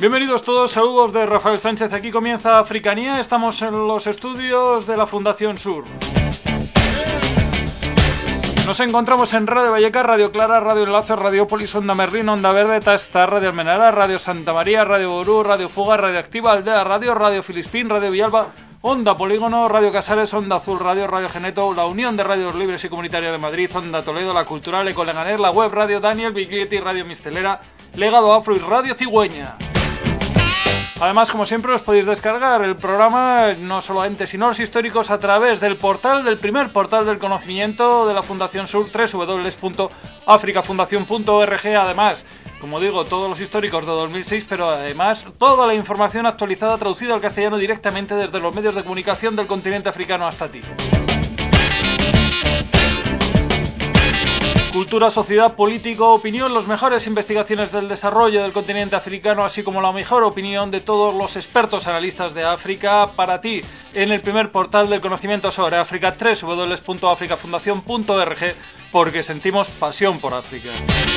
Bienvenidos todos, saludos de Rafael Sánchez. Aquí comienza Africanía, estamos en los estudios de la Fundación Sur. Nos encontramos en Radio Vallecas, Radio Clara, Radio Enlace, Radiopolis, Onda Merlín, Onda Verde, Tasta, Radio Almenara, Radio Santa María, Radio Ború, Radio Fuga, Radio Activa, Aldea Radio, Radio Filispín, Radio Villalba, Onda Polígono, Radio Casares, Onda Azul Radio, Radio Geneto, la Unión de Radios Libres y Comunitarias de Madrid, Onda Toledo, La Cultural, Ecoleganer, la Web Radio Daniel, Biglietti, Radio Mistelera, Legado Afro y Radio Cigüeña. Además, como siempre, os podéis descargar el programa, no solamente, sino los históricos, a través del primer portal del conocimiento de la Fundación Sur, www.africafundacion.org. Además, como digo, todos los históricos de 2006, pero además toda la información actualizada, traducida al castellano directamente desde los medios de comunicación del continente africano hasta ti. Cultura, sociedad, político, opinión, las mejores investigaciones del desarrollo del continente africano, así como la mejor opinión de todos los expertos analistas de África para ti en el primer portal del conocimiento sobre África, www.africafundacion.org, porque sentimos pasión por África.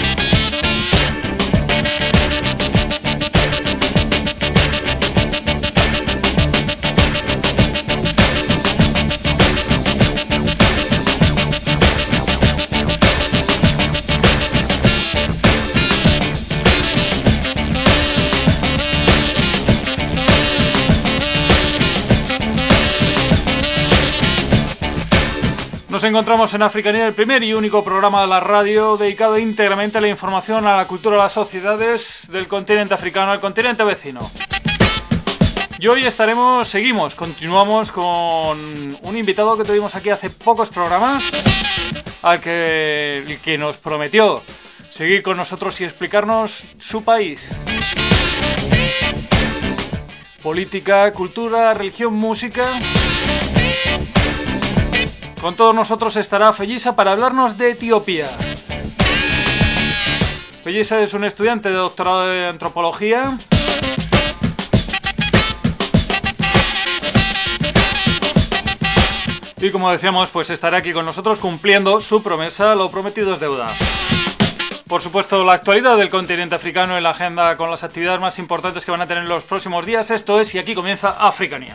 Nos encontramos en Africanía, el primer y único programa de la radio dedicado íntegramente a la información, a la cultura, a las sociedades del continente africano, al continente vecino. Y hoy continuamos con un invitado que tuvimos aquí hace pocos programas, al que nos prometió seguir con nosotros y explicarnos su país. Política, cultura, religión, música. Con todos nosotros estará Fellisa para hablarnos de Etiopía. Fellisa es un estudiante de doctorado de antropología. Y como decíamos, pues estará aquí con nosotros cumpliendo su promesa, lo prometido es deuda. Por supuesto, la actualidad del continente africano en la agenda con las actividades más importantes que van a tener en los próximos días. Esto es, y aquí comienza Africanía.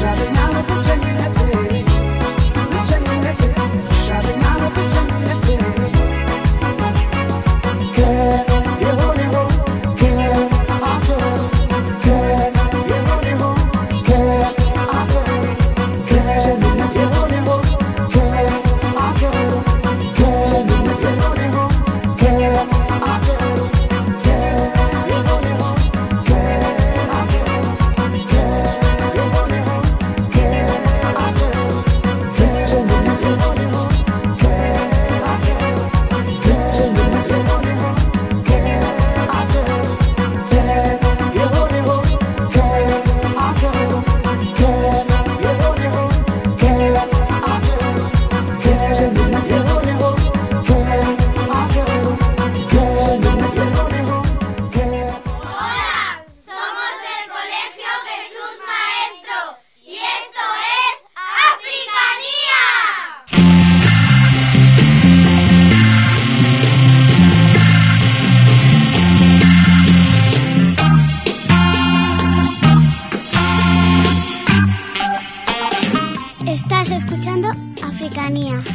Africanía.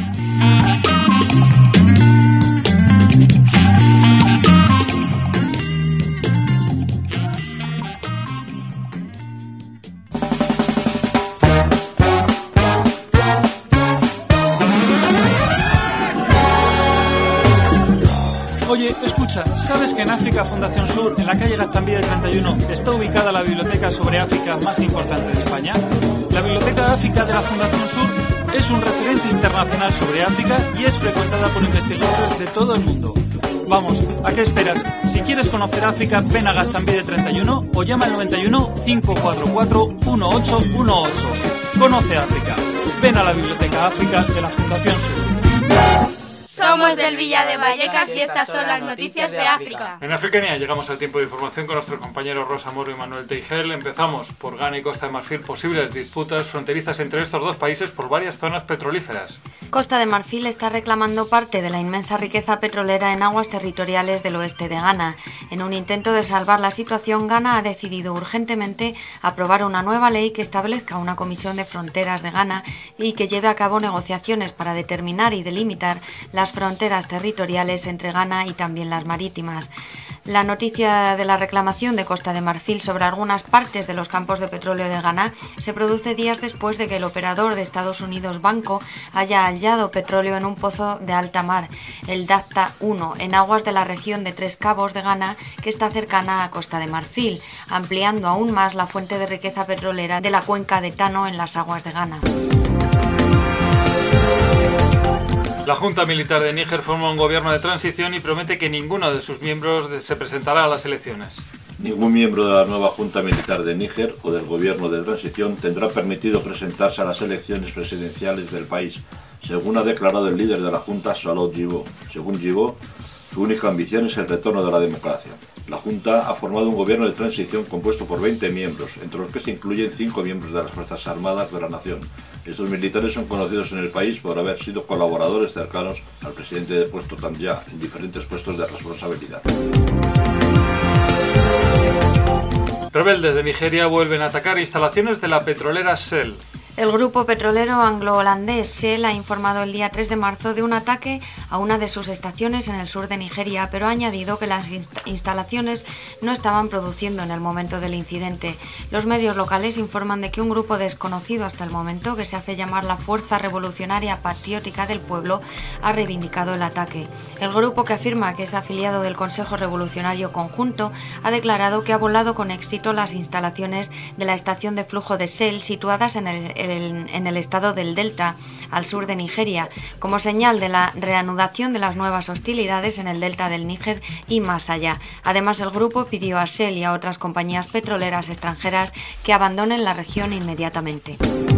Oye, escucha, ¿sabes que en África Fundación Sur, en la calle Gaztambide 31, está ubicada la biblioteca sobre África más importante de España? La Biblioteca de África de la Fundación Sur es un referente internacional sobre África y es frecuentada por investigadores de todo el mundo. Vamos, ¿a qué esperas? Si quieres conocer África, ven a Gaztambide 31 o llama al 91 544 1818. Conoce África. Ven a la Biblioteca África de la Fundación Sur. Somos del Villa de Vallecas y estas son las noticias de África. En Africanía llegamos al tiempo de información con nuestros compañeros Rosa Moro y Manuel Teigel. Empezamos por Ghana y Costa de Marfil, posibles disputas fronterizas entre estos dos países por varias zonas petrolíferas. Costa de Marfil está reclamando parte de la inmensa riqueza petrolera en aguas territoriales del oeste de Ghana. En un intento de salvar la situación, Ghana ha decidido urgentemente aprobar una nueva ley que establezca una comisión de fronteras de Ghana y que lleve a cabo negociaciones para determinar y delimitar las fronteras territoriales entre Ghana y también las marítimas. La noticia de la reclamación de Costa de Marfil sobre algunas partes de los campos de petróleo de Ghana se produce días después de que el operador de Estados Unidos Banco haya hallado petróleo en un pozo de alta mar, el Dacta 1, en aguas de la región de Tres Cabos de Ghana, que está cercana a Costa de Marfil, ampliando aún más la fuente de riqueza petrolera de la cuenca de Tano en las aguas de Ghana. La Junta Militar de Níger forma un gobierno de transición y promete que ninguno de sus miembros se presentará a las elecciones. Ningún miembro de la nueva Junta Militar de Níger o del gobierno de transición tendrá permitido presentarse a las elecciones presidenciales del país, según ha declarado el líder de la Junta, Salou Djibo. Según Djibo, su única ambición es el retorno de la democracia. La Junta ha formado un gobierno de transición compuesto por 20 miembros, entre los que se incluyen 5 miembros de las Fuerzas Armadas de la nación. Estos militares son conocidos en el país por haber sido colaboradores cercanos al presidente depuesto Tandja en diferentes puestos de responsabilidad. Rebeldes de Nigeria vuelven a atacar instalaciones de la petrolera Shell. El grupo petrolero anglo-holandés Shell ha informado el día 3 de marzo de un ataque a una de sus estaciones en el sur de Nigeria, pero ha añadido que las instalaciones no estaban produciendo en el momento del incidente. Los medios locales informan de que un grupo desconocido hasta el momento, que se hace llamar la Fuerza Revolucionaria Patriótica del Pueblo, ha reivindicado el ataque. El grupo, que afirma que es afiliado del Consejo Revolucionario Conjunto, ha declarado que ha volado con éxito las instalaciones de la estación de flujo de Shell situadas en el estado del Delta, al sur de Nigeria, como señal de la reanudación de las nuevas hostilidades en el delta del Níger y más allá. Además, el grupo pidió a Shell y a otras compañías petroleras extranjeras que abandonen la región inmediatamente.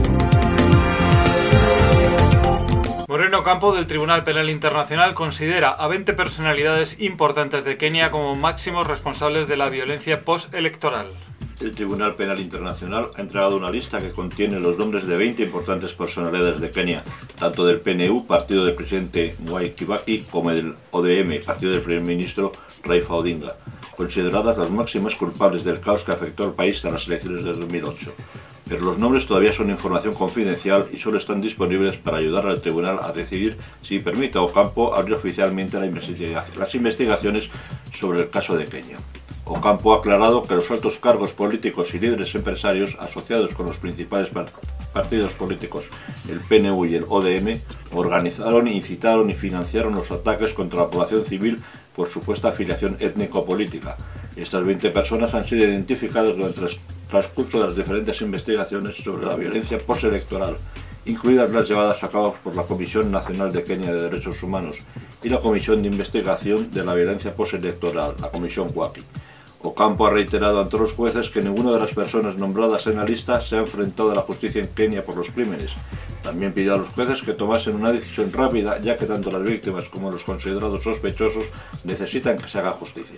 Moreno Campo, del Tribunal Penal Internacional, considera a 20 personalidades importantes de Kenia como máximos responsables de la violencia postelectoral. El Tribunal Penal Internacional ha entregado una lista que contiene los nombres de 20 importantes personalidades de Kenia, tanto del PNU, partido del presidente Mwai Kibaki, como del ODM, partido del primer ministro Raila Odinga, consideradas las máximas culpables del caos que afectó al país tras las elecciones de 2008. pero los nombres todavía son información confidencial y solo están disponibles para ayudar al tribunal a decidir si permite a Ocampo abrir oficialmente las investigaciones sobre el caso de Kenia. Ocampo ha aclarado que los altos cargos políticos y líderes empresarios asociados con los principales partidos políticos, el PNV y el ODM, organizaron, incitaron y financiaron los ataques contra la población civil por supuesta afiliación étnico-política. Estas 20 personas han sido identificadas durante el transcurso de las diferentes investigaciones sobre la violencia postelectoral, incluidas las llevadas a cabo por la Comisión Nacional de Kenia de Derechos Humanos y la Comisión de Investigación de la Violencia Postelectoral, la Comisión Kwaki. Ocampo ha reiterado ante los jueces que ninguna de las personas nombradas en la lista se ha enfrentado a la justicia en Kenia por los crímenes. También pidió a los jueces que tomasen una decisión rápida, ya que tanto las víctimas como los considerados sospechosos necesitan que se haga justicia.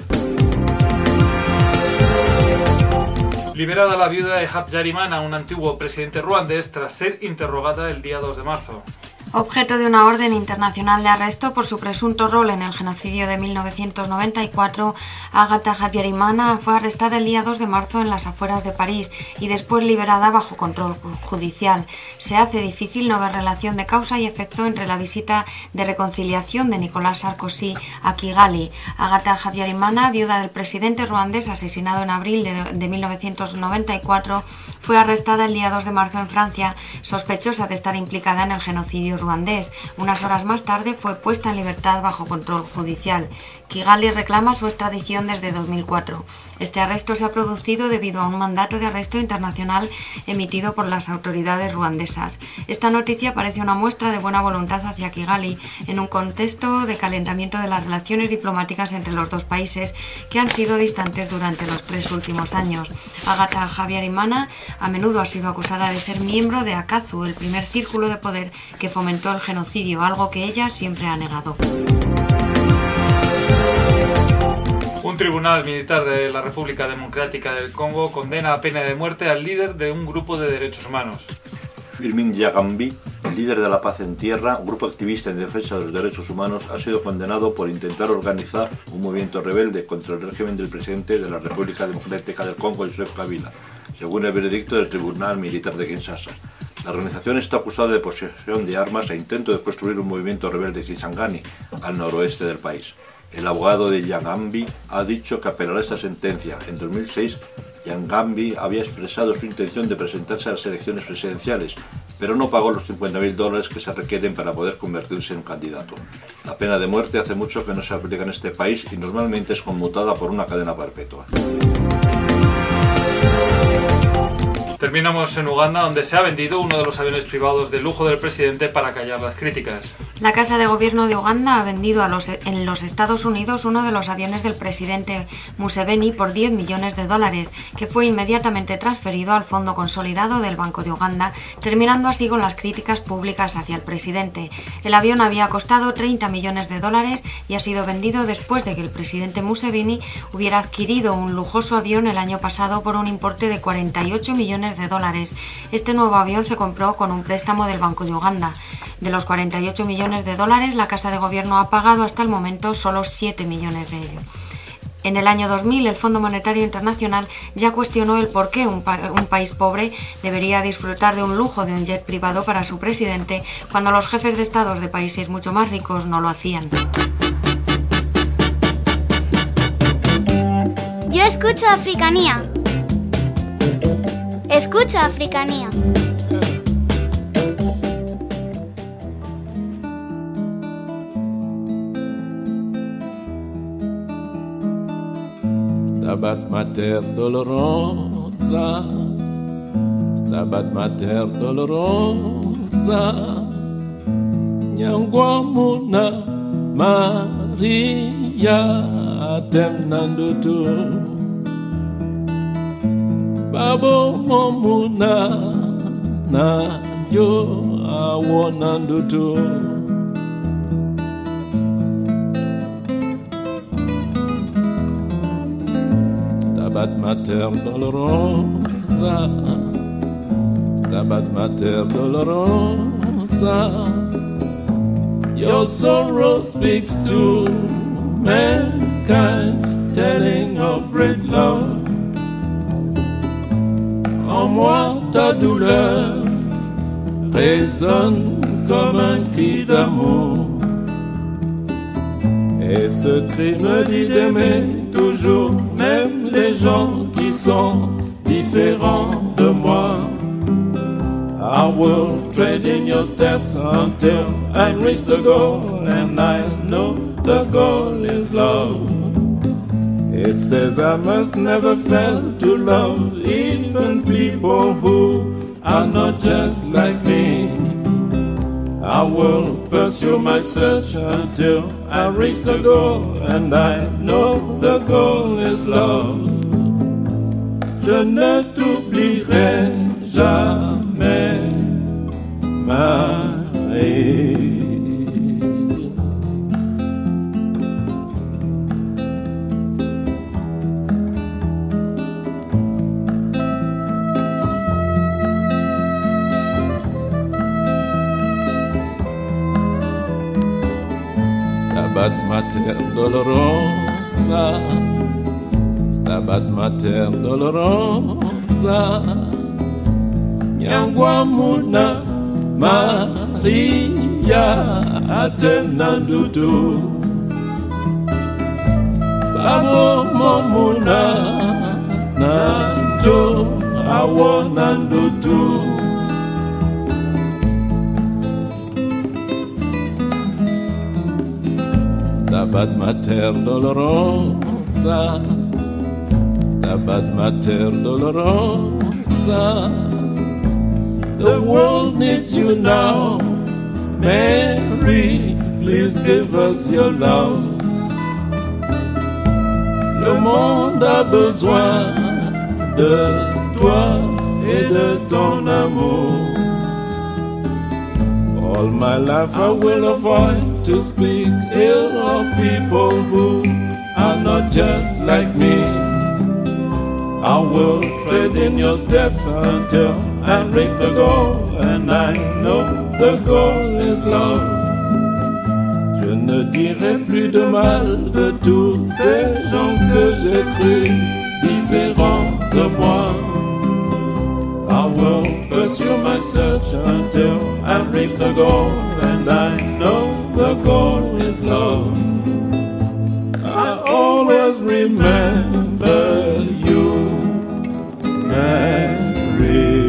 Liberada la viuda de Habyarimana, un antiguo presidente ruandés, tras ser interrogada el día 2 de marzo. Objeto de una orden internacional de arresto por su presunto rol en el genocidio de 1994, Agatha Habyarimana fue arrestada el día 2 de marzo en las afueras de París y después liberada bajo control judicial. Se hace difícil no ver relación de causa y efecto entre la visita de reconciliación de Nicolas Sarkozy a Kigali. Agatha Habyarimana, viuda del presidente ruandés asesinado en abril de 1994, fue arrestada el día 2 de marzo en Francia, sospechosa de estar implicada en el genocidio ruandés. Unas horas más tarde fue puesta en libertad bajo control judicial. Kigali reclama su extradición desde 2004. Este arresto se ha producido debido a un mandato de arresto internacional emitido por las autoridades ruandesas. Esta noticia parece una muestra de buena voluntad hacia Kigali en un contexto de calentamiento de las relaciones diplomáticas entre los dos países que han sido distantes durante los 3 últimos años. Agatha Habyarimana a menudo ha sido acusada de ser miembro de ACAZU, el primer círculo de poder que fomentó el genocidio, algo que ella siempre ha negado. Un tribunal militar de la República Democrática del Congo condena a pena de muerte al líder de un grupo de derechos humanos. Firmin Yagambi, el líder de la Paz en Tierra, un grupo activista en defensa de los derechos humanos, ha sido condenado por intentar organizar un movimiento rebelde contra el régimen del presidente de la República Democrática del Congo, Joseph Kabila, según el veredicto del Tribunal Militar de Kinshasa. La organización está acusada de posesión de armas e intento de construir un movimiento rebelde Kisangani, al noroeste del país. El abogado de Yagambi ha dicho que apelará a esta sentencia. En 2006, Yagambi había expresado su intención de presentarse a las elecciones presidenciales, pero no pagó los $50.000 que se requieren para poder convertirse en candidato. La pena de muerte hace mucho que no se aplica en este país y normalmente es conmutada por una cadena perpetua. Terminamos en Uganda, donde se ha vendido uno de los aviones privados de lujo del presidente para callar las críticas. La Casa de Gobierno de Uganda ha vendido en los Estados Unidos uno de los aviones del presidente Museveni por $10 millones, que fue inmediatamente transferido al Fondo Consolidado del Banco de Uganda, terminando así con las críticas públicas hacia el presidente. El avión había costado $30 millones y ha sido vendido después de que el presidente Museveni hubiera adquirido un lujoso avión el año pasado por un importe de $48 millones. Este nuevo avión se compró con un préstamo del Banco de Uganda. De los $48 millones, la Casa de Gobierno ha pagado hasta el momento solo $7 millones de ellos. En el año 2000, el Fondo Monetario Internacional ya cuestionó el por qué un país pobre debería disfrutar de un lujo de un jet privado para su presidente cuando los jefes de estados de países mucho más ricos no lo hacían. Yo escucho Africanía. Escucha Africanía. Stabat Mater Dolorosa, Stabat Mater Dolorosa, Nyangwamuna Maria Temnandutu. Babo momuna na yo awonandutu. Stabat Mater Dolorosa, Stabat Mater Dolorosa. Your sorrow speaks to mankind, telling of great love. en moi ta douleur résonne comme un cri d'amour. Et ce cri me dit d'aimer toujours, même les gens qui sont différents de moi. I will tread in your steps until I reach the goal, and I know the goal is love. It says I must never fail to love even people who are not just like me. I will pursue my search until I reach the goal, and I know the goal is love. Je ne t'oublierai jamais, Marie. Stabat Mater dolorosa, Stabat Mater dolorosa, Nyangwamuna Maria atenandutu, Babo momuna nanto awonandutu. Stabat Mater dolorosa, Stabat Mater dolorosa. The world needs you now, Mary, please give us your love. Le monde a besoin de toi et de ton amour. All my life I will avoid to speak ill of people who are not just like me. I will tread in your steps until I reach the goal, and I know the goal is love. Je ne dirai plus de mal de tous ces gens que j'ai cru différents de moi. I will pursue my search until I reach the goal, and I know the goal is love. I always remember you, Mary.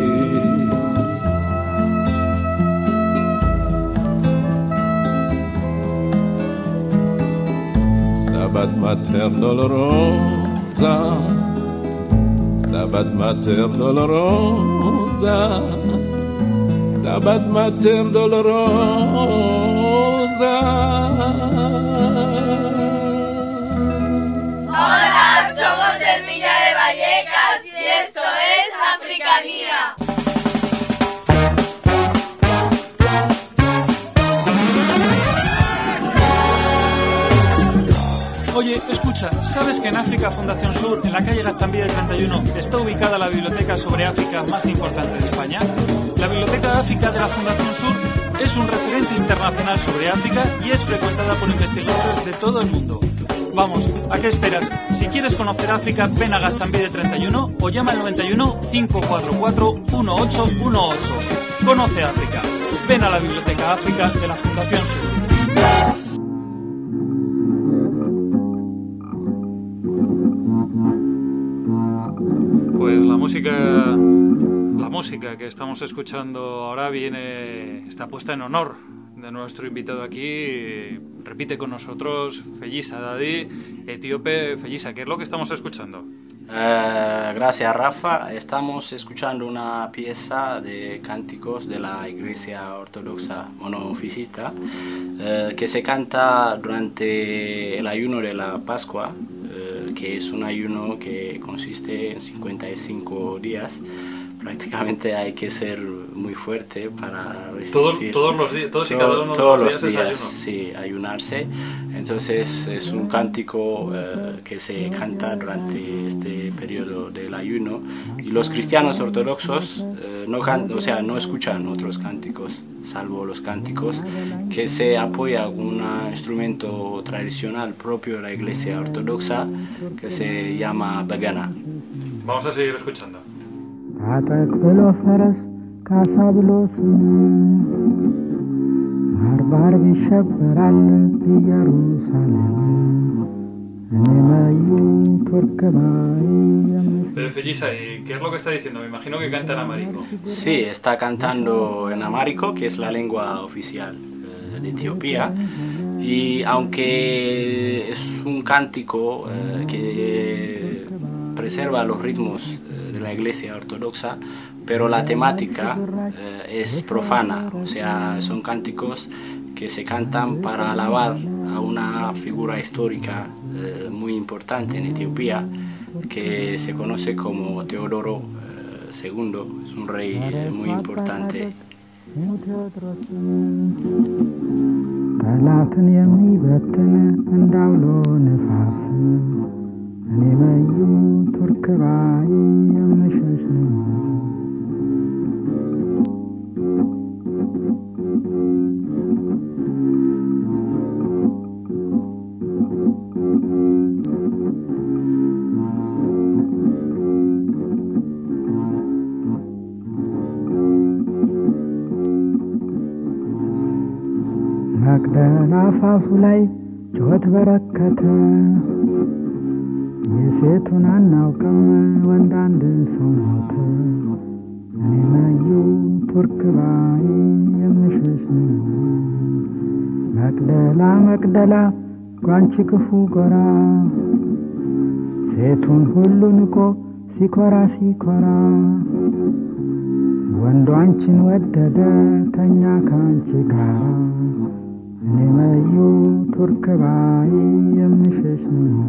Stabat Mater dolorosa, Stabat Mater dolorosa, Stabat Mater dolorosa. Hola, somos del Villa de Vallecas y esto es Africanía. Oye, escucha, ¿sabes que en África Fundación Sur, en la calle Gaztambide 31, está ubicada la biblioteca sobre África más importante de España? La Biblioteca de África de la Fundación Sur es un referente internacional sobre África y es frecuentada por investigadores de todo el mundo. Vamos, ¿a qué esperas? Si quieres conocer África, ven a Gaztambide 31 o llama al 91 544 1818. Conoce África. Ven a la Biblioteca África de la Fundación Sur. Pues la música que estamos escuchando ahora está puesta en honor de nuestro invitado aquí. Repite con nosotros Fellisa Dadi, etíope. Fellisa, ¿qué es lo que estamos escuchando? Gracias, Rafa. Estamos escuchando una pieza de cánticos de la Iglesia Ortodoxa Monofisita que se canta durante el ayuno de la Pascua, que es un ayuno que consiste en 55 días. Prácticamente hay que ser muy fuerte para resistir. Todos los días, todos y cada uno de los días sí, ayunarse. Entonces es un cántico que se canta durante este periodo del ayuno, y los cristianos ortodoxos no escuchan otros cánticos, salvo los cánticos que se apoya con un instrumento tradicional propio de la Iglesia Ortodoxa que se llama bagana. Vamos a seguir escuchando. ታጠቅ ብሎ ፈረስ ካሳ ብሎ ስም አርባርብ ይሸበራል ኢየሩሳሌም እኔ መዩ ቱርክ ባይ Fellisa, ¿qué es lo que está diciendo? Me imagino que canta en amárico. Sí, está cantando en amárico, que es la lengua oficial de Etiopía, y aunque es un cántico que preserva los ritmos de la iglesia ortodoxa, pero la temática es profana, o sea, son cánticos que se cantan para alabar a una figura histórica muy importante en Etiopía, que se conoce como Teodoro II, es un rey muy importante. ጠላትን የሚበትን እንዳውሎ ነፋስ እኔ መዩ ቱርክ ባይ የምሸሽ ነው መቅደላ አፋፉ ላይ ጩኸት በረከተ የሴቱን አናውቅም ወንድ አንድ ሰው ሞተ እኔ መዩ ቱርክ ባይ የምሸሽ ነው መቅደላ መቅደላ ጓንቺ ክፉ ጎራ ሴቱን ሁሉ ንቆ ሲኮራ ሲኮራ ወንዱ አንቺን ወደደ ተኛ ካንቺ ጋራ እኔ መዩ ቱርክ ባይ የምሸሽ ነው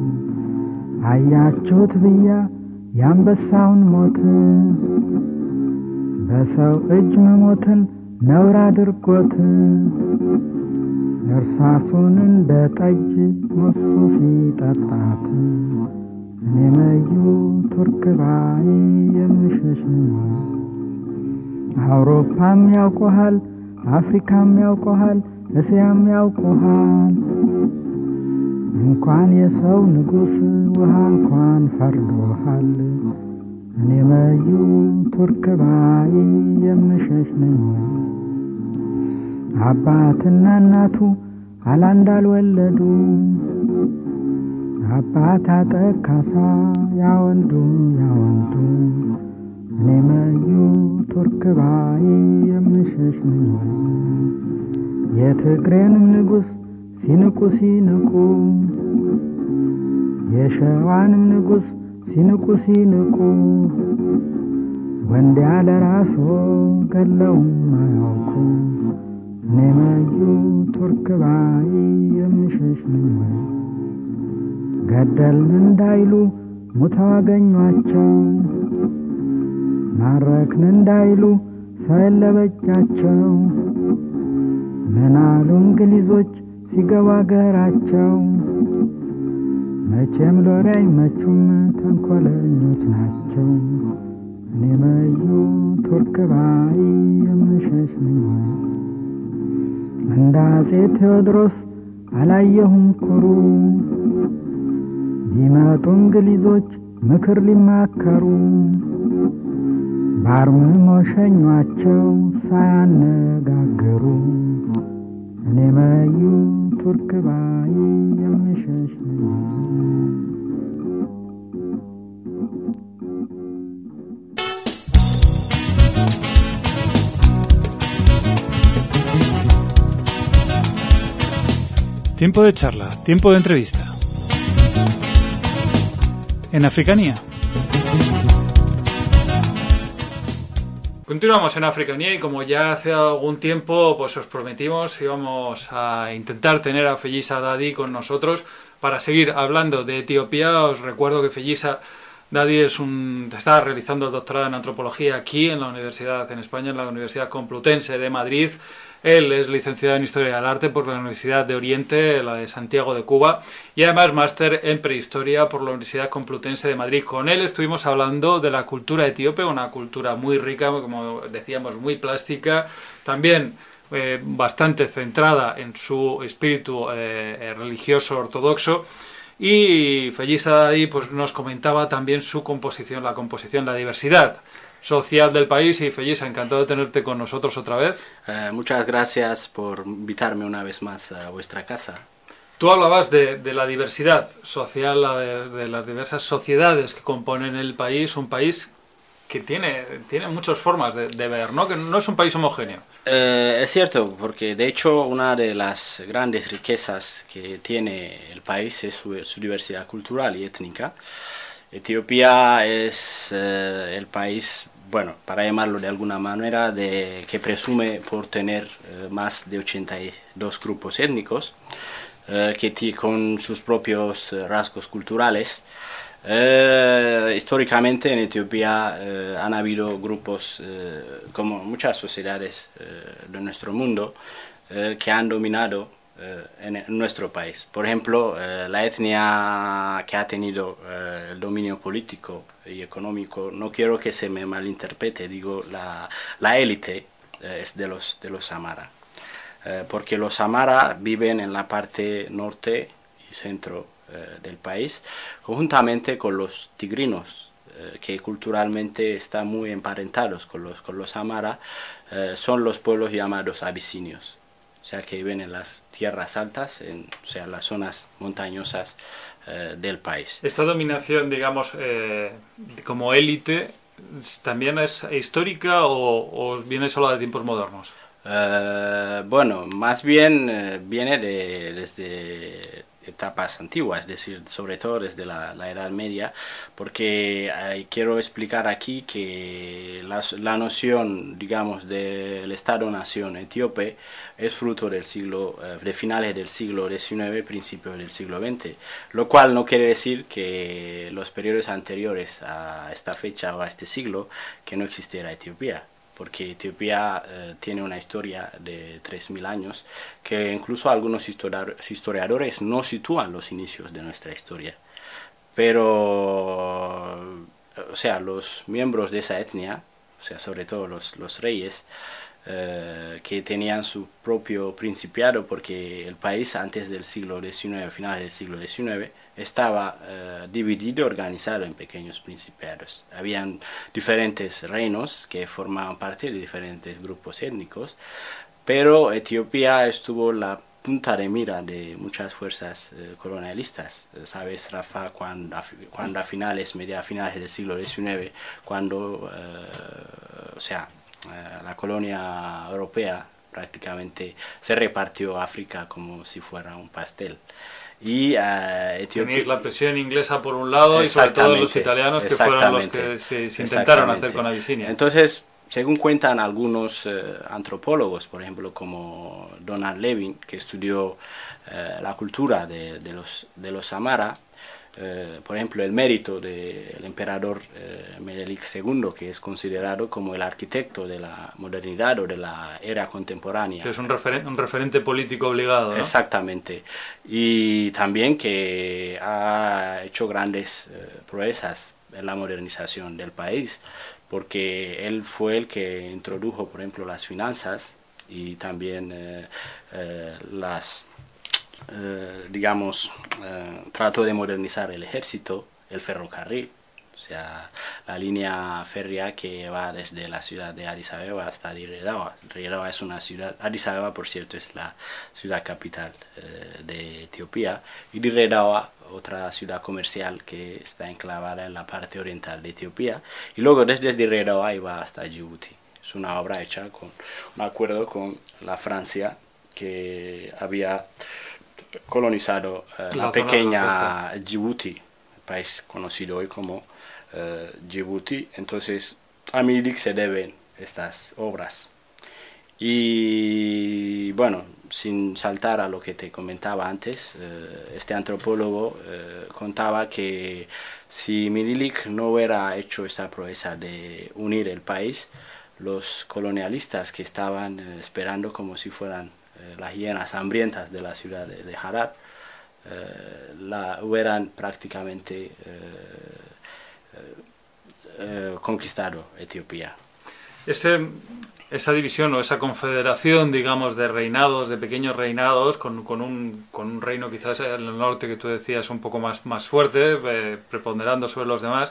አያችሁት ብያ የአንበሳውን ሞት በሰው እጅ መሞትን ነውር አድርጎት እርሳሱን እንደ ጠጅ ሞሱ ሲጠጣት እኔ መዩ ቱርክ ባይ የምሸሽ ነው አውሮፓም ያውቆሃል አፍሪካም ያውቆሃል እስያም ያውቆሃል እንኳን የሰው ንጉስ ውሃ እንኳን ፈርዶሃል እኔ መዩ ቱርክ ባይ የምሸሽ ነኝ አባትና እናቱ አላንድ አልወለዱ አባት አጠካሳ ያወንዱ እኔ መዩ ቱርክ ባይ የምሸሽ ነኝ የትግሬንም ንጉስ ሲንቁ ሲንቁ የሸዋንም ንጉስ ሲንቁ ሲንቁ ወንድ ያለ ራሱ ገለው ማያውቁ እኔ መዩ ቱርክ ባይ የምሸሽ ነኝ ገደልን እንዳይሉ ሙተው አገኟቸው ማረክን እንዳይሉ ሰው የለበጃቸው ምናሉ እንግሊዞች ሲገባ አገራቸው መቼም ሎሬ አይመቹም ተንኮለኞች ናቸው እኔ መዩ ቱርክ ባይ የምሸሽ ነኝ እንደ አፄ ቴዎድሮስ አላየሁም ኩሩ ቢመጡ እንግሊዞች ምክር ሊማከሩ ባርምሞ ሸኟቸው ሳያነጋግሩ እኔ መዩ ቱርክ ባይ የምሸሽ ነኝ Tiempo de charla, tiempo de entrevista. En Africanía. Continuamos en Africanía y como ya hace algún tiempo pues os prometimos íbamos a intentar tener a Fellisa Dadi con nosotros para seguir hablando de Etiopía. Os recuerdo que Fellisa Dadi está realizando el doctorado en antropología aquí en la Universidad en España, en la Universidad Complutense de Madrid. Él es licenciado en Historia del Arte por la Universidad de Oriente, la de Santiago de Cuba, y además máster en Prehistoria por la Universidad Complutense de Madrid. Con él estuvimos hablando de la cultura etíope, una cultura muy rica, como decíamos, muy plástica, también bastante centrada en su espíritu religioso ortodoxo. Y Fellisa ahí pues, nos comentaba también su composición, la diversidad social del país. Y Fellisa, encantado de tenerte con nosotros otra vez. Muchas gracias por invitarme una vez más a vuestra casa. Tú hablabas de la diversidad social, de las diversas sociedades que componen el país, un país que tiene muchas formas de ver, ¿no? Que no es un país homogéneo. Es cierto, porque de hecho una de las grandes riquezas que tiene el país es su diversidad cultural y étnica. Etiopía es el país, bueno, para llamarlo de alguna manera, que presume por tener más de 82 grupos étnicos, con sus propios rasgos culturales. Históricamente en Etiopía han habido grupos, como muchas sociedades de nuestro mundo, que han dominado en nuestro país. Por ejemplo, la etnia que ha tenido el dominio político y económico, no quiero que se me malinterprete, digo la élite es de los Amara. Porque los Amara viven en la parte norte y centro del país, conjuntamente con los tigrinos, que culturalmente están muy emparentados con los Amara, son los pueblos llamados abisinios, o sea que viven en las tierras altas, o sea, las zonas montañosas del país. Esta dominación, digamos, como élite, ¿también es histórica o viene solo de tiempos modernos? Bueno, más bien viene desde etapas antiguas, es decir, sobre todo desde la Edad Media, porque quiero explicar aquí que la noción, digamos, del Estado-nación etíope es fruto de finales del siglo XIX, principios del siglo XX, lo cual no quiere decir que los periodos anteriores a esta fecha o a este siglo que no existiera Etiopía, porque Etiopía tiene una historia de 3.000 años que incluso algunos historiadores no sitúan los inicios de nuestra historia. Pero, o sea, los miembros de esa etnia, o sea, sobre todo los reyes, que tenían su propio principado, porque el país antes del siglo XIX, finales del siglo XIX, estaba dividido y organizado en pequeños principados. Habían diferentes reinos que formaban parte de diferentes grupos étnicos, pero Etiopía estuvo la punta de mira de muchas fuerzas colonialistas. Sabes, Rafa, cuando a finales del siglo XIX, cuando, o sea, la colonia europea prácticamente se repartió África como si fuera un pastel. Y tenéis la presión inglesa por un lado y sobre todo los italianos, que fueron los que se intentaron hacer con Abisinia. Entonces, según cuentan algunos antropólogos, por ejemplo como Donald Levin, que estudió la cultura de los Amara, por ejemplo, el mérito del emperador Menelik II, que es considerado como el arquitecto de la modernidad o de la era contemporánea. Que es un referente político obligado, ¿no? Exactamente. Y también que ha hecho grandes proezas en la modernización del país, porque él fue el que introdujo, por ejemplo, las finanzas y también trató de modernizar el ejército, el ferrocarril, o sea, la línea férrea que va desde la ciudad de Addis Abeba hasta Dire Dawa. Dire Dawa es una ciudad, Addis Abeba, por cierto, es la ciudad capital de Etiopía, y Dire Dawa, otra ciudad comercial que está enclavada en la parte oriental de Etiopía, y luego desde Dire Dawa iba hasta Djibouti. Es una obra hecha con un acuerdo con la Francia, que había colonizado la pequeña Djibouti, el país conocido hoy como Djibouti. Entonces a Menelik se deben estas obras. Y bueno, sin saltar a lo que te comentaba antes, este antropólogo contaba que si Menelik no hubiera hecho esta proeza de unir el país, los colonialistas que estaban esperando como si fueran las hienas hambrientas de la ciudad de Harar, la hubieran prácticamente conquistado Etiopía. esa división o esa confederación, digamos, de reinados, de pequeños reinados, con un reino quizás en el norte que tú decías un poco más fuerte, preponderando sobre los demás,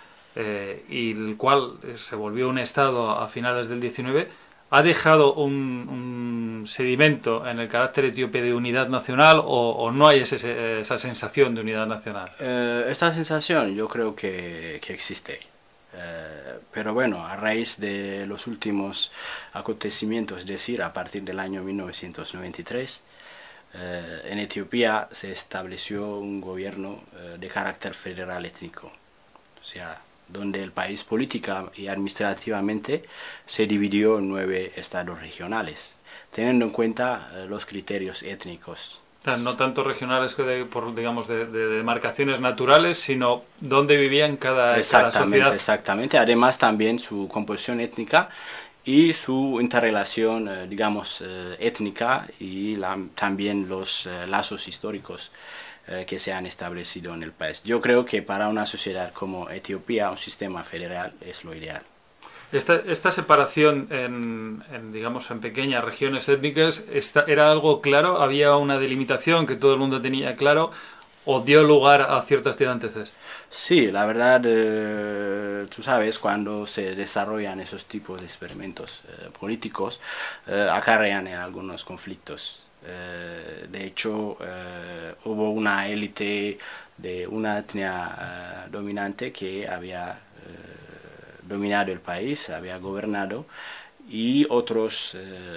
y el cual se volvió un estado a finales del 19, ha dejado un sedimento en el carácter etíope de unidad nacional, o no hay esa sensación de unidad nacional. Esta sensación yo creo que existe. Pero bueno, a raíz de los últimos acontecimientos, es decir, a partir del año 1993, en Etiopía se estableció un gobierno de carácter federal étnico, o sea, donde el país política y administrativamente se dividió en 9 estados regionales, teniendo en cuenta los criterios étnicos. No tanto regionales por digamos de demarcaciones naturales, sino dónde vivían cada sociedad. Exactamente, además también su composición étnica y su interrelación, digamos, étnica y también los lazos históricos que se han establecido en el país. Yo creo que para una sociedad como Etiopía un sistema federal es lo ideal. Esta separación digamos, en pequeñas regiones étnicas, ¿era algo claro? ¿Había una delimitación que todo el mundo tenía claro o dio lugar a ciertas tiranteces? Sí, la verdad, tú sabes, cuando se desarrollan esos tipos de experimentos políticos, acarrean en algunos conflictos. De hecho, hubo una élite de una etnia dominante que había dominado el país, había gobernado, y otras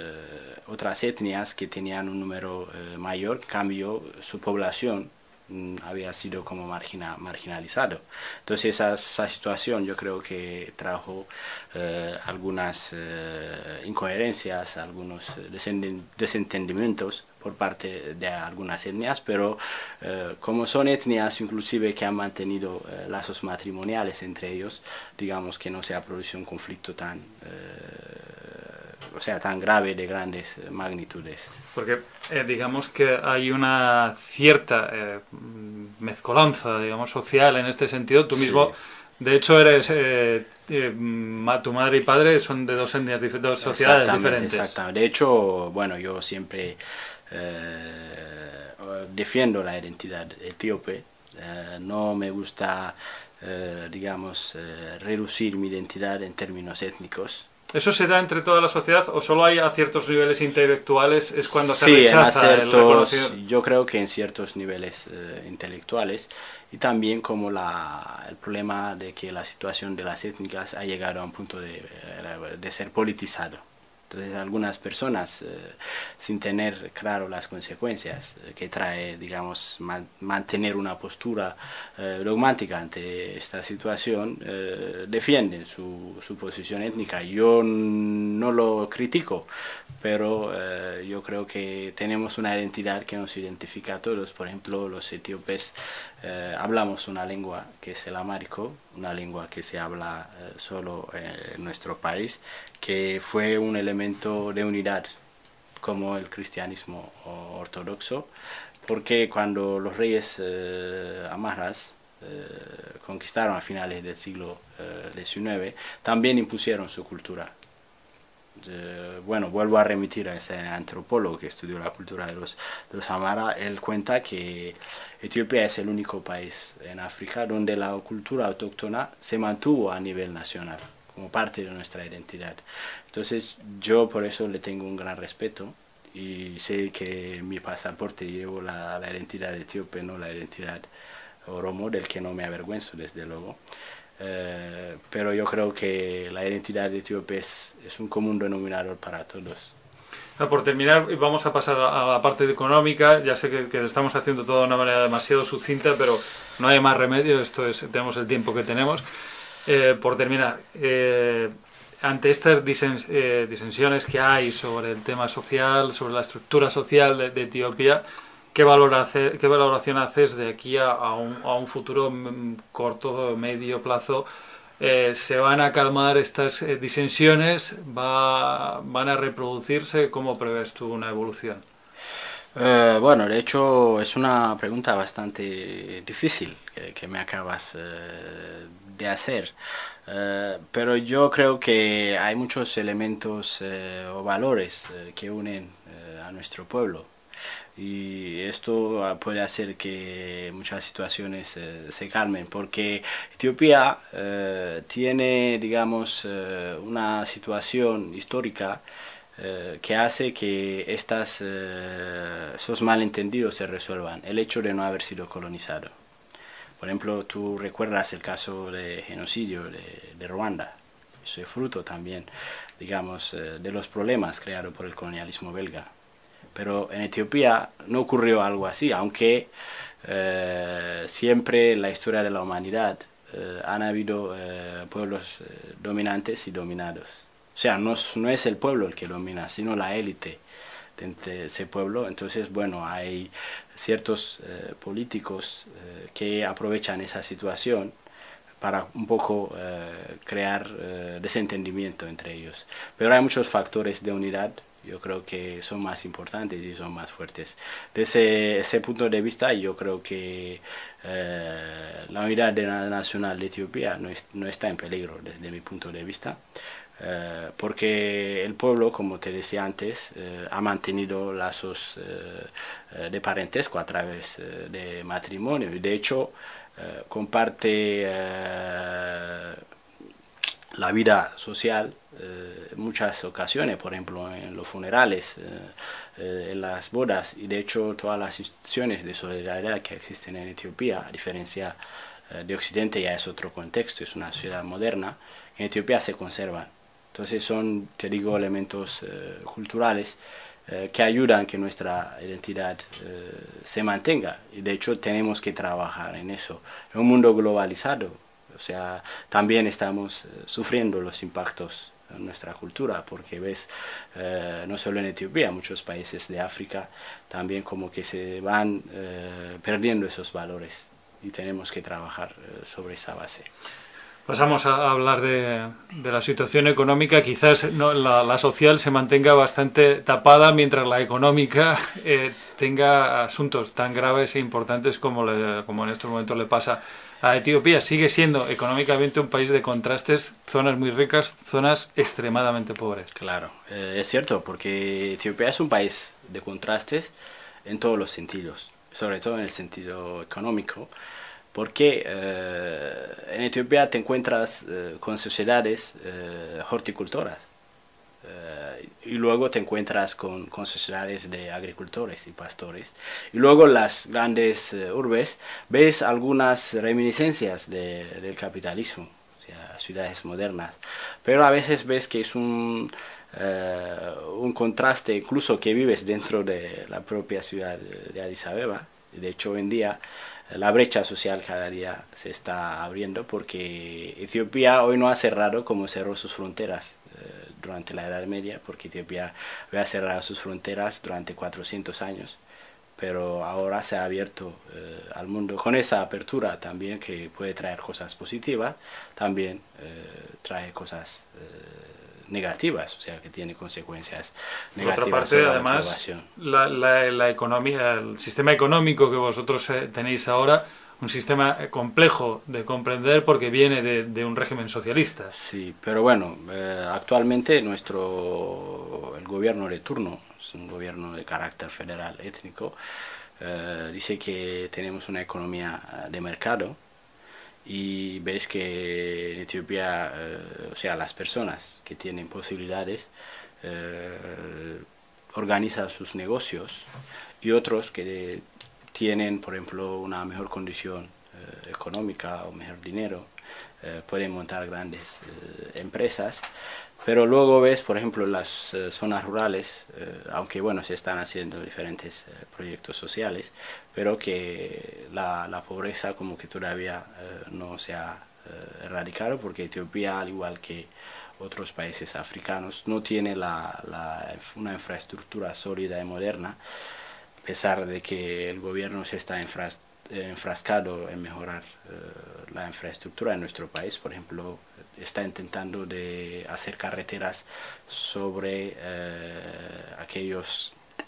etnias que tenían un número mayor, en cambio su población había sido como marginalizado. Entonces esa situación yo creo que trajo algunas incoherencias, algunos desentendimientos por parte de algunas etnias, pero como son etnias inclusive que han mantenido lazos matrimoniales entre ellos, digamos que no se ha producido un conflicto tan grave, de grandes magnitudes. Porque digamos que hay una cierta mezcolanza, digamos, social en este sentido. Tú mismo, sí. De hecho, eres tu madre y padre son de dos etnias, dos sociedades diferentes. Exactamente. De hecho, bueno, yo siempre defiendo la identidad etíope. No me gusta, digamos, reducir mi identidad en términos étnicos. ¿Eso se da entre toda la sociedad o solo hay a ciertos niveles intelectuales es cuando se rechaza el reconocimiento? Yo creo que en ciertos niveles intelectuales, y también como el problema de que la situación de las étnicas ha llegado a un punto de ser politizado. Entonces algunas personas, sin tener claro las consecuencias que trae, digamos, mantener una postura dogmática ante esta situación, defienden su posición étnica. Yo no lo critico, pero yo creo que tenemos una identidad que nos identifica a todos. Por ejemplo, los etíopes hablamos una lengua que es el amárico, una lengua que se habla solo en nuestro país, que fue un elemento de unidad como el cristianismo ortodoxo, porque cuando los reyes amarras conquistaron a finales del siglo XIX, también impusieron su cultura. Bueno, vuelvo a remitir a ese antropólogo que estudió la cultura de los Amara. Él cuenta que Etiopía es el único país en África donde la cultura autóctona se mantuvo a nivel nacional, como parte de nuestra identidad. Entonces yo por eso le tengo un gran respeto y sé que en mi pasaporte llevo la identidad etíope, no la identidad oromo, del que no me avergüenzo desde luego. Pero yo creo que la identidad etíope es un común denominador para todos. Por terminar, vamos a pasar a la parte económica. Ya sé que estamos haciendo todo de una manera demasiado sucinta, pero no hay más remedio, tenemos el tiempo que tenemos. Por terminar, ante estas disensiones que hay sobre el tema social, sobre la estructura social de Etiopía, ¿qué valoración haces de aquí a un futuro corto, medio plazo? ¿Se van a calmar estas disensiones? ¿Van a reproducirse? ¿Cómo prevés tú una evolución? Bueno, de hecho es una pregunta bastante difícil que me acabas de hacer. Pero yo creo que hay muchos elementos o valores que unen a nuestro pueblo. Y esto puede hacer que muchas situaciones se calmen, porque Etiopía tiene, digamos, una situación histórica que hace que esos malentendidos se resuelvan. El hecho de no haber sido colonizado. Por ejemplo, tú recuerdas el caso de genocidio de Ruanda. Eso es fruto también, digamos, de los problemas creados por el colonialismo belga. Pero en Etiopía no ocurrió algo así, aunque siempre en la historia de la humanidad han habido pueblos dominantes y dominados. O sea, no es el pueblo el que domina, sino la élite de ese pueblo. Entonces, bueno, hay ciertos políticos que aprovechan esa situación para un poco crear desentendimiento entre ellos. Pero hay muchos factores de unidad, yo creo que son más importantes y son más fuertes. Desde ese punto de vista, yo creo que la unidad nacional de Etiopía no está en peligro desde mi punto de vista. Porque el pueblo, como te decía antes, ha mantenido lazos de parentesco a través de matrimonio y de hecho comparte la vida social en muchas ocasiones, por ejemplo en los funerales, en las bodas, y de hecho todas las instituciones de solidaridad que existen en Etiopía, a diferencia de Occidente, ya es otro contexto, es una ciudad moderna, en Etiopía se conservan. Entonces son, te digo, elementos culturales que ayudan a que nuestra identidad se mantenga. Y de hecho tenemos que trabajar en eso. En un mundo globalizado, o sea, también estamos sufriendo los impactos en nuestra cultura, porque ves, no solo en Etiopía, muchos países de África también como que se van perdiendo esos valores y tenemos que trabajar sobre esa base. Pasamos a hablar de la situación económica. Quizás la social se mantenga bastante tapada mientras la económica tenga asuntos tan graves e importantes como en estos momentos le pasa a Etiopía. Sigue siendo económicamente un país de contrastes, zonas muy ricas, zonas extremadamente pobres. Claro, es cierto, porque Etiopía es un país de contrastes en todos los sentidos, sobre todo en el sentido económico. Porque en Etiopía te encuentras con sociedades horticultoras y luego te encuentras con sociedades de agricultores y pastores. Y luego en las grandes urbes ves algunas reminiscencias del capitalismo, o sea, ciudades modernas. Pero a veces ves que es un contraste, incluso que vives dentro de la propia ciudad de Addis Abeba. De hecho, hoy en día la brecha social cada día se está abriendo porque Etiopía hoy no ha cerrado como cerró sus fronteras durante la Edad Media, porque Etiopía había cerrado sus fronteras durante 400 años, pero ahora se ha abierto al mundo con esa apertura también, que puede traer cosas positivas, también trae cosas negativas, o sea, que tiene consecuencias negativas. Por otra parte, además, la economía, el sistema económico que vosotros tenéis ahora, un sistema complejo de comprender porque viene de un régimen socialista. Sí, pero bueno, actualmente el gobierno de turno, es un gobierno de carácter federal étnico, dice que tenemos una economía de mercado. Y ves que en Etiopía, o sea, las personas que tienen posibilidades organizan sus negocios y otros que tienen, por ejemplo, una mejor condición económica o mejor dinero, pueden montar grandes empresas. Pero luego ves, por ejemplo, las zonas rurales, aunque bueno, se están haciendo diferentes proyectos sociales, pero que la pobreza como que todavía no se ha erradicado, porque Etiopía, al igual que otros países africanos, no tiene una infraestructura sólida y moderna, a pesar de que el gobierno se está enfrascado en mejorar la infraestructura en nuestro país. Por ejemplo, está intentando de hacer carreteras sobre aquellos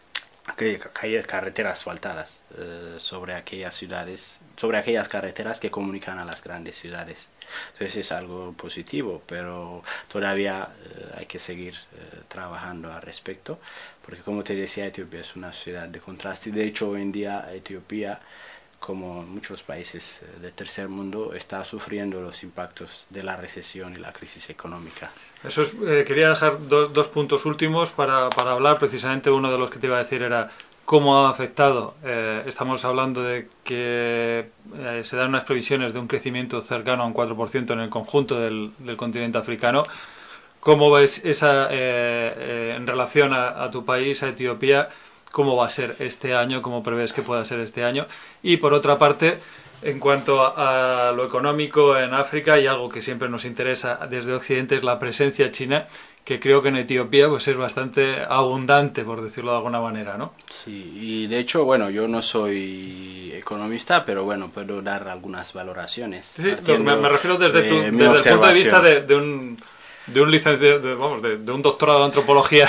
carreteras asfaltadas sobre aquellas ciudades, sobre aquellas carreteras que comunican a las grandes ciudades. Entonces es algo positivo, pero todavía hay que seguir trabajando al respecto, porque como te decía, Etiopía es una ciudad de contraste. De hecho, hoy en día Etiopía, como muchos países del tercer mundo, está sufriendo los impactos de la recesión y la crisis económica. Eso es, quería dejar dos puntos últimos para hablar. Precisamente uno de los que te iba a decir era cómo ha afectado. Estamos hablando de que se dan unas previsiones de un crecimiento cercano a un 4% en el conjunto del continente africano. ¿Cómo ves esa en relación a tu país, a Etiopía? ¿Cómo va a ser este año? ¿Cómo prevés que pueda ser este año? Y por otra parte, en cuanto a lo económico en África, y algo que siempre nos interesa desde Occidente es la presencia china, que creo que en Etiopía pues es bastante abundante, por decirlo de alguna manera, ¿no? Sí, y de hecho, bueno, yo no soy economista, pero bueno, puedo dar algunas valoraciones. Sí, me refiero desde el punto de vista de un licenciado, de un doctorado de antropología.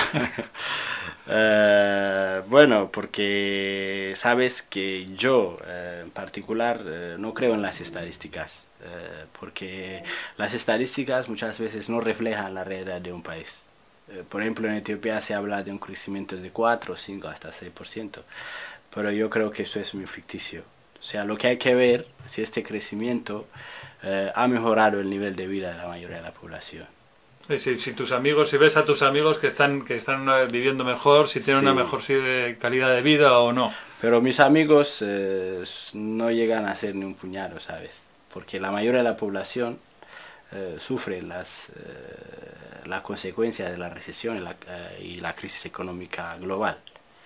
Bueno, porque sabes que yo en particular no creo en las estadísticas, porque las estadísticas muchas veces no reflejan la realidad de un país. Por ejemplo, en Etiopía se habla de un crecimiento de 4, 5, hasta 6%, pero yo creo que eso es muy ficticio. O sea, lo que hay que ver si este crecimiento ha mejorado el nivel de vida de la mayoría de la población. Si tus amigos, si ves a tus amigos que están viviendo mejor, si tienen una mejor calidad de vida o no. Pero mis amigos no llegan a ser ni un puñado, ¿sabes? Porque la mayoría de la población sufre las consecuencias de la recesión y la crisis económica global.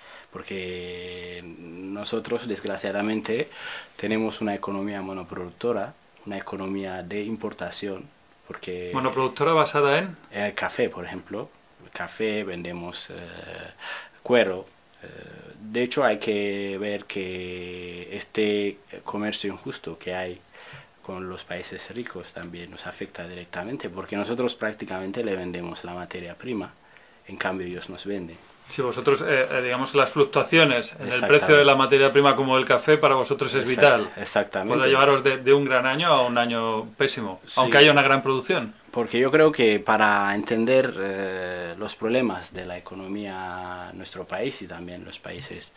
Porque nosotros, desgraciadamente, tenemos una economía monoproductora, una economía de importación. Porque ¿monoproductora basada en? El café, por ejemplo. El café, vendemos cuero. De hecho, hay que ver que este comercio injusto que hay con los países ricos también nos afecta directamente, porque nosotros prácticamente le vendemos la materia prima, en cambio ellos nos venden. Si vosotros, digamos que las fluctuaciones en el precio de la materia prima como el café para vosotros es vital. Exactamente. Puede llevaros de un gran año a un año pésimo, sí, aunque haya una gran producción. Porque yo creo que para entender los problemas de la economía en nuestro país y también los países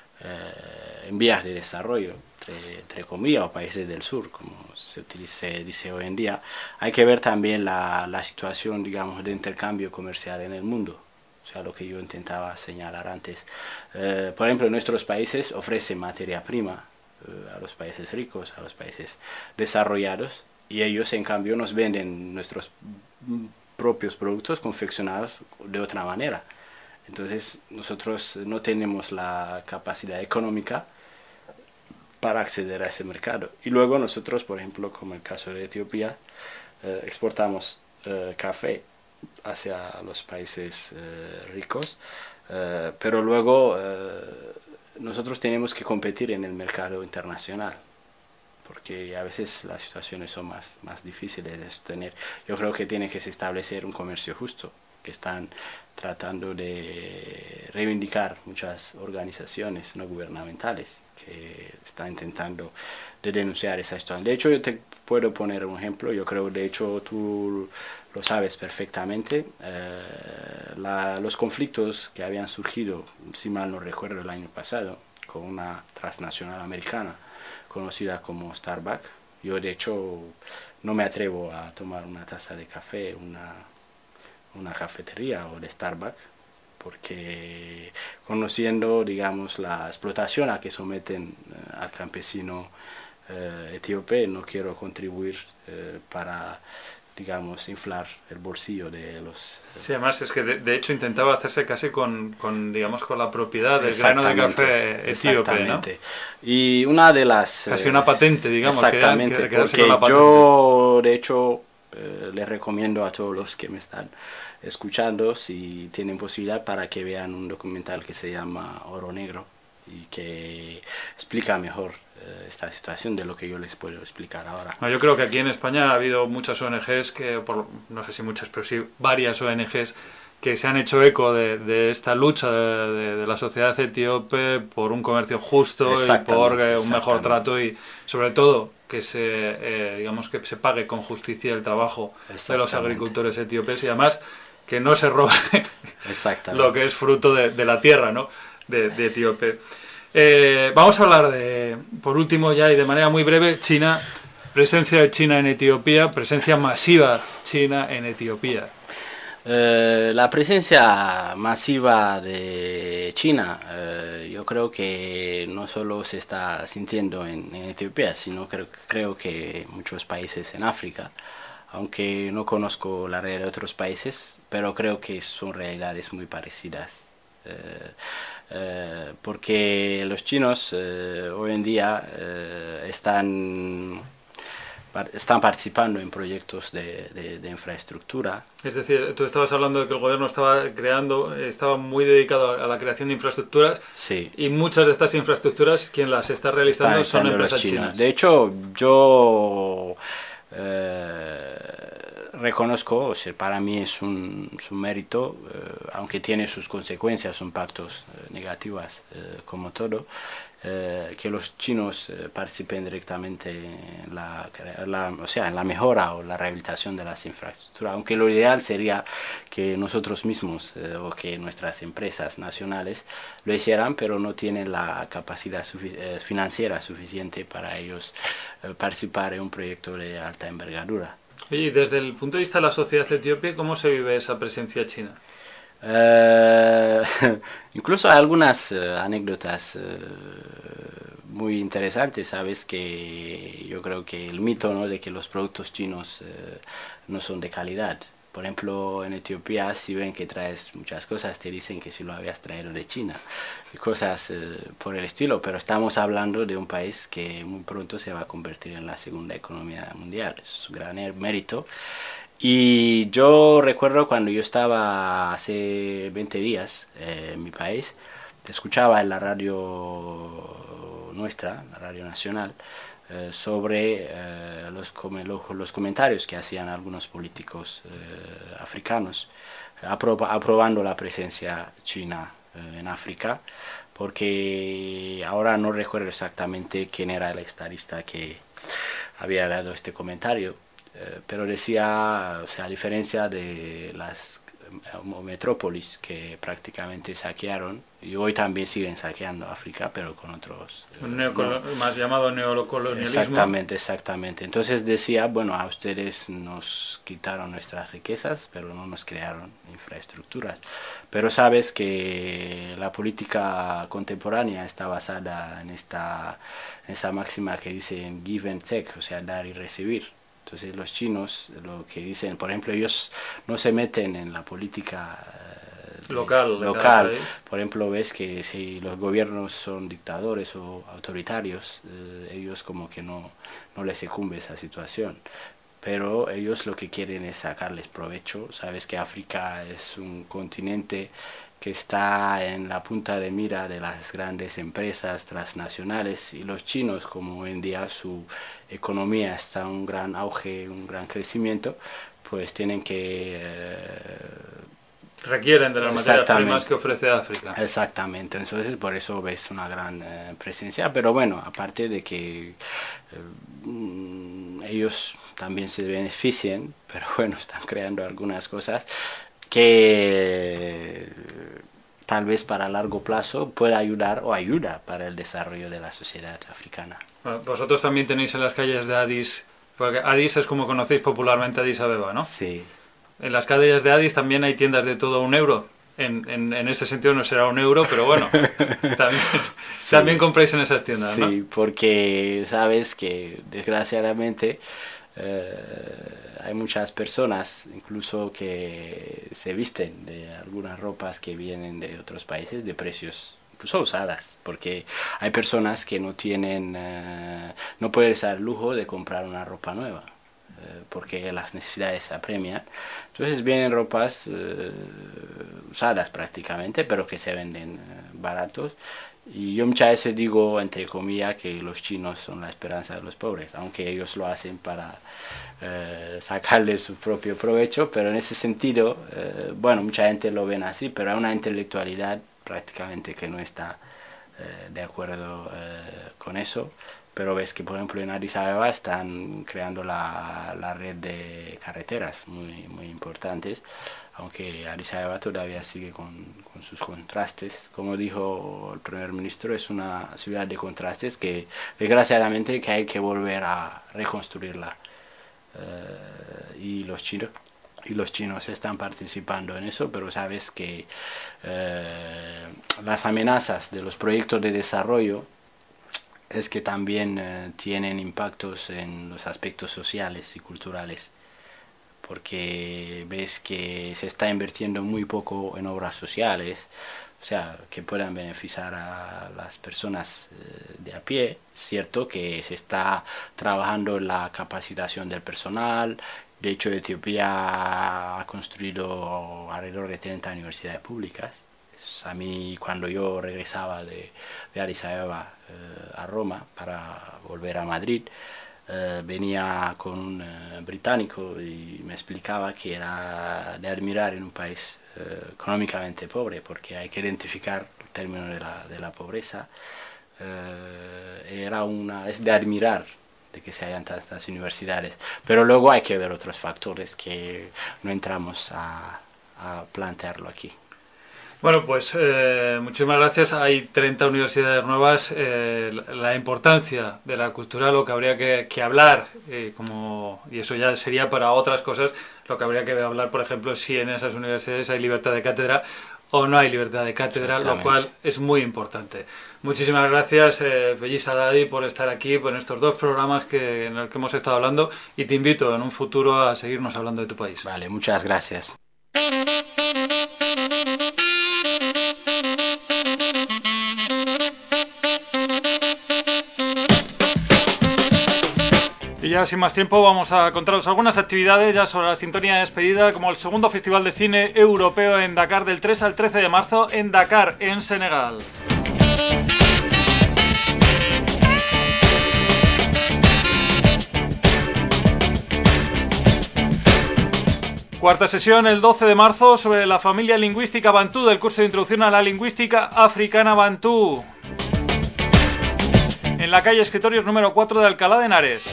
en vías de desarrollo, entre comillas, o países del sur, como se dice hoy en día, hay que ver también la situación, digamos, de intercambio comercial en el mundo. O sea, lo que yo intentaba señalar antes. Por ejemplo, nuestros países ofrecen materia prima a los países ricos, a los países desarrollados, y ellos en cambio nos venden nuestros propios productos confeccionados de otra manera. Entonces nosotros no tenemos la capacidad económica para acceder a ese mercado. Y luego nosotros, por ejemplo, como el caso de Etiopía, exportamos café hacia los países ricos, pero luego nosotros tenemos que competir en el mercado internacional, porque a veces las situaciones son más difíciles de sostener. Yo creo que tiene que se establecer un comercio justo, que están tratando de reivindicar muchas organizaciones no gubernamentales que están intentando de denunciar esa situación. De hecho, yo te puedo poner un ejemplo. Yo creo, de hecho, tú lo sabes perfectamente. Los conflictos que habían surgido, si mal no recuerdo, el año pasado, con una transnacional americana conocida como Starbucks. Yo, de hecho, no me atrevo a tomar una taza de café, una cafetería o de Starbucks, porque conociendo, digamos, la explotación a que someten al campesino etíope, no quiero contribuir para, digamos, inflar el bolsillo de los... Sí, además es que de hecho intentaba hacerse casi con digamos, con la propiedad del grano de café etíope, ¿no? Y una de las... Casi una patente, digamos. Exactamente, porque yo, de hecho, les recomiendo a todos los que me están escuchando, si tienen posibilidad, para que vean un documental que se llama Oro Negro y que explica mejor esta situación de lo que yo les puedo explicar ahora. No, yo creo que aquí en España ha habido muchas ONGs, no sé si muchas, pero sí varias ONGs que se han hecho eco de esta lucha de la sociedad etíope por un comercio justo y por un mejor trato y sobre todo que digamos que se pague con justicia el trabajo de los agricultores etíopes y además que no se robe lo que es fruto de la tierra, ¿no? de Etíope. Vamos a hablar por último ya y de manera muy breve, China, presencia de China en Etiopía, presencia masiva china en Etiopía. La presencia masiva de China, yo creo que no solo se está sintiendo en Etiopía, sino creo que muchos países en África, aunque no conozco la realidad de otros países, pero creo que son realidades muy parecidas. Porque los chinos hoy en día están participando en proyectos de infraestructura. Es decir, tú estabas hablando de que el gobierno estaba muy dedicado a la creación de infraestructuras, sí. Y muchas de estas infraestructuras quien las está realizando son empresas chinas. De hecho, yo reconozco, o sea, para mí es un mérito, aunque tiene sus consecuencias, son impactos negativos como todo, que los chinos participen directamente en la mejora o la rehabilitación de las infraestructuras, aunque lo ideal sería que nosotros mismos o que nuestras empresas nacionales lo hicieran, pero no tienen la capacidad financiera suficiente para ellos participar en un proyecto de alta envergadura. Y desde el punto de vista de la sociedad etíope, ¿cómo se vive esa presencia china? Incluso hay algunas anécdotas muy interesantes. Sabes que yo creo que el mito, ¿no?, de que los productos chinos no son de calidad. Por ejemplo, en Etiopía, si ven que traes muchas cosas, te dicen que si lo habías traído de China, cosas por el estilo. Pero estamos hablando de un país que muy pronto se va a convertir en la segunda economía mundial. Es un gran mérito. Y yo recuerdo cuando yo estaba hace 20 días en mi país, escuchaba en la radio nuestra, la radio nacional, sobre los comentarios que hacían algunos políticos africanos aprobando la presencia china en África, porque ahora no recuerdo exactamente quién era el estadista que había dado este comentario, pero decía, o sea, a diferencia de las metrópolis que prácticamente saquearon, y hoy también siguen saqueando África, pero con otros... más llamado neocolonialismo. Exactamente. Entonces decía, bueno, a ustedes nos quitaron nuestras riquezas, pero no nos crearon infraestructuras. Pero sabes que la política contemporánea está basada en esa máxima que dicen give and take, o sea, dar y recibir. Entonces los chinos lo que dicen, por ejemplo, ellos no se meten en la política local. Por ejemplo, ves que si los gobiernos son dictadores o autoritarios, ellos como que no les incumbe esa situación. Pero ellos lo que quieren es sacarles provecho. Sabes que África es un continente que está en la punta de mira de las grandes empresas transnacionales, y los chinos, como hoy en día su economía está en un gran auge, un gran crecimiento, pues tienen que... requieren de las materias primas que ofrece África. Exactamente, entonces por eso ves una gran presencia, pero bueno, aparte de que ellos también se benefician, pero bueno, están creando algunas cosas que tal vez para largo plazo pueda ayudar o ayuda para el desarrollo de la sociedad africana. Bueno, vosotros también tenéis en las calles de Addis, porque Addis es como conocéis popularmente Addis Abeba, ¿no? Sí. En las calles de Addis también hay tiendas de todo €1. En este sentido no será €1, pero bueno, también compráis en esas tiendas, ¿no? Sí, porque sabes que desgraciadamente hay muchas personas incluso que se visten de algunas ropas que vienen de otros países de precios incluso usadas, porque hay personas que no pueden dar el lujo de comprar una ropa nueva, porque las necesidades se apremian. Entonces vienen ropas usadas prácticamente, pero que se venden baratos. Y yo muchas veces digo, entre comillas, que los chinos son la esperanza de los pobres, aunque ellos lo hacen para sacarle su propio provecho, pero en ese sentido, bueno, mucha gente lo ven así, pero hay una intelectualidad prácticamente que no está de acuerdo con eso. Pero ves que, por ejemplo, en Addis Abeba están creando la red de carreteras muy importantes, aunque Addis Abeba todavía sigue con sus contrastes. Como dijo el primer ministro, es una ciudad de contrastes que, desgraciadamente, que hay que volver a reconstruirla. Y los chinos están participando en eso, pero sabes que las amenazas de los proyectos de desarrollo es que también tienen impactos en los aspectos sociales y culturales, porque ves que se está invirtiendo muy poco en obras sociales, o sea, que puedan beneficiar a las personas de a pie. Es cierto que se está trabajando en la capacitación del personal. De hecho, Etiopía ha construido alrededor de 30 universidades públicas. A mí, cuando yo regresaba de Addis Abeba a Roma para volver a Madrid, venía con un británico y me explicaba que era de admirar en un país económicamente pobre, porque hay que identificar el término de la pobreza. Es de admirar de que se hayan tantas universidades, pero luego hay que ver otros factores que no entramos a plantearlo aquí. Bueno, pues muchísimas gracias. Hay 30 universidades nuevas. La importancia de la cultura, lo que habría que hablar, y eso ya sería para otras cosas, lo que habría que hablar, por ejemplo, es si en esas universidades hay libertad de cátedra o no hay libertad de cátedra, lo cual es muy importante. Muchísimas gracias, Feliz Haddadi, por estar aquí, por estos 2 programas en los que hemos estado hablando, y te invito en un futuro a seguirnos hablando de tu país. Vale, muchas gracias. Y ya sin más tiempo vamos a contaros algunas actividades ya sobre la sintonía de despedida, como el segundo Festival de Cine Europeo en Dakar del 3 al 13 de marzo en Dakar, en Senegal. Cuarta sesión el 12 de marzo sobre la familia lingüística bantú del curso de introducción a la lingüística africana bantú, en la calle Escritorios número 4 de Alcalá de Henares.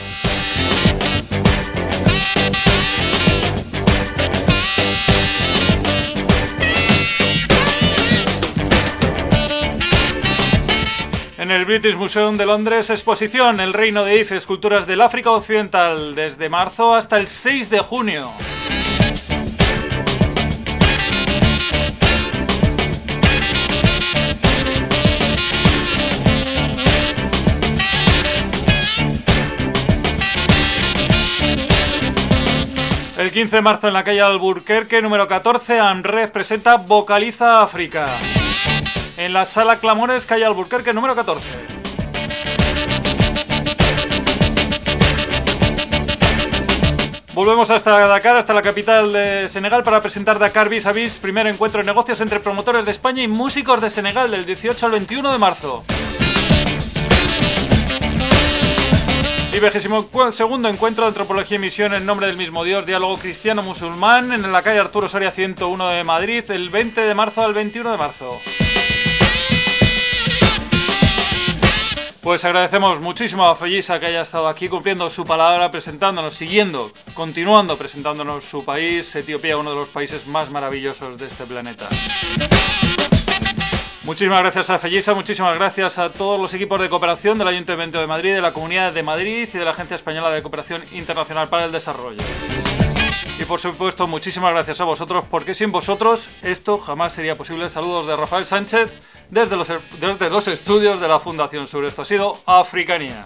En el British Museum de Londres, exposición El Reino de If, esculturas del África Occidental, desde marzo hasta el 6 de junio. El 15 de marzo en la calle Alburquerque, número 14, AMREF presenta Vocaliza África. En la Sala Clamores, calle Alburquerque, número 14. Volvemos hasta Dakar, hasta la capital de Senegal, para presentar Dakar Vis a Vis, primer encuentro de negocios entre promotores de España y músicos de Senegal, del 18 al 21 de marzo. Y 22º encuentro de Antropología y Misión en nombre del mismo Dios, diálogo cristiano-musulmán, en la calle Arturo Soria 101 de Madrid, el 20 de marzo al 21 de marzo. Pues agradecemos muchísimo a Fellisa que haya estado aquí cumpliendo su palabra, presentándonos, continuando presentándonos su país, Etiopía, uno de los países más maravillosos de este planeta. Muchísimas gracias a Fellisa, muchísimas gracias a todos los equipos de cooperación del Ayuntamiento de Madrid, de la Comunidad de Madrid y de la Agencia Española de Cooperación Internacional para el Desarrollo. Y por supuesto, muchísimas gracias a vosotros, porque sin vosotros esto jamás sería posible. Saludos de Rafael Sánchez desde los estudios de la Fundación Sur. Esto ha sido Africanía.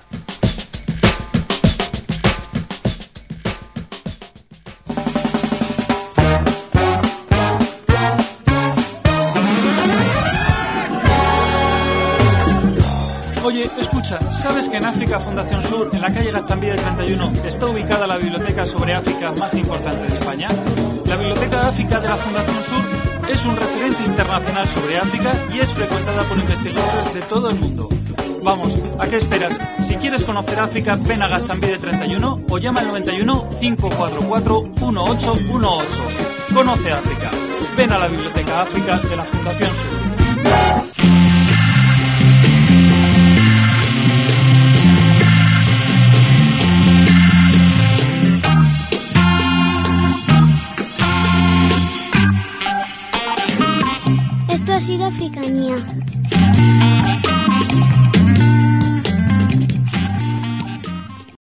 Oye, escucha, ¿sabes que en África Fundación Sur, en la calle Gaztambide 31, está ubicada la biblioteca sobre África más importante de España? La Biblioteca de África de la Fundación Sur es un referente internacional internacional sobre África y es frecuentada por investigadores de todo el mundo. Vamos, ¿a qué esperas? Si quieres conocer África, ven a Gaztambide 31 o llama al 91 544 1818. Conoce África. Ven a la Biblioteca África de la Fundación Sur.